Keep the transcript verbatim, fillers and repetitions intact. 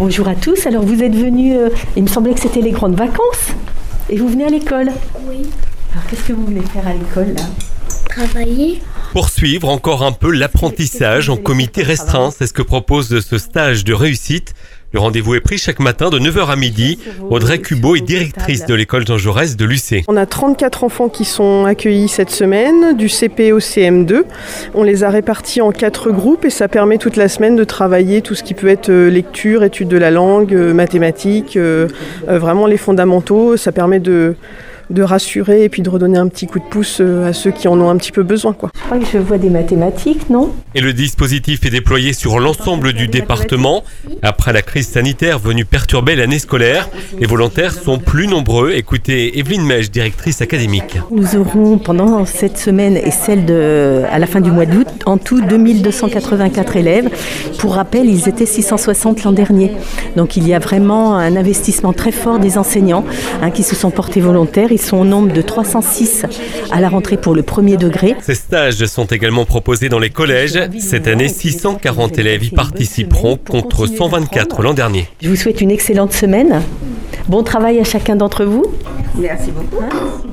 Bonjour à tous. Alors vous êtes venus, euh, il me semblait que c'était les grandes vacances et vous venez à l'école. Oui. Alors qu'est-ce que vous voulez faire à l'école là ? Travailler. Poursuivre encore un peu l'apprentissage en comité restreint, c'est ce que propose ce stage de réussite. Le rendez-vous est pris chaque matin de neuf heures à midi. Audrey Cubeau est directrice de l'école Jean Jaurès de Lucé. On a trente-quatre enfants qui sont accueillis cette semaine, du C P au C M deux. On les a répartis en quatre groupes et ça permet toute la semaine de travailler tout ce qui peut être lecture, étude de la langue, mathématiques, euh, vraiment les fondamentaux. Ça permet de... de rassurer et puis de redonner un petit coup de pouce à ceux qui en ont un petit peu besoin, quoi. Je crois que je vois des mathématiques, non ? Et le dispositif est déployé sur l'ensemble du département. Après la crise sanitaire venue perturber l'année scolaire, les volontaires sont plus nombreux. Écoutez Evelyne Mèche, directrice académique. Nous aurons pendant cette semaine et celle de, à la fin du mois d'août, en tout deux mille deux cent quatre-vingt-quatre élèves. Pour rappel, ils étaient six cent soixante l'an dernier. Donc il y a vraiment un investissement très fort des enseignants hein, qui se sont portés volontaires. Ils sont au nombre de trois cent six à la rentrée pour le premier degré. Ces stages sont également proposés dans les collèges. Cette année, six cent quarante élèves y participeront contre cent vingt-quatre l'an dernier. Je vous souhaite une excellente semaine. Bon travail à chacun d'entre vous. Merci beaucoup.